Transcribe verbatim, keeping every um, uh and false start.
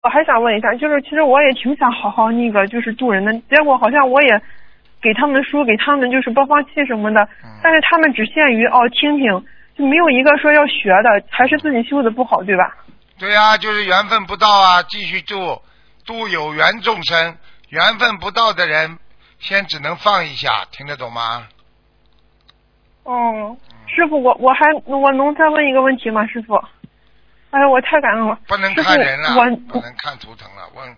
我还想问一下，就是其实我也挺想好好那个就是助人的，结果好像我也给他们书，给他们就是播放器什么的， 嗯、 但是他们只限于哦听听，就没有一个说要学的，还是自己修的不好，对吧？ 对呀、啊，就是缘分不到啊，继续度度有缘众生，缘分不到的人，先只能放一下，听得懂吗？ 哦，师傅，我我还我能再问一个问题吗？师傅，哎呀，我太感恩了。 不能看人了， 我不能看图腾了，问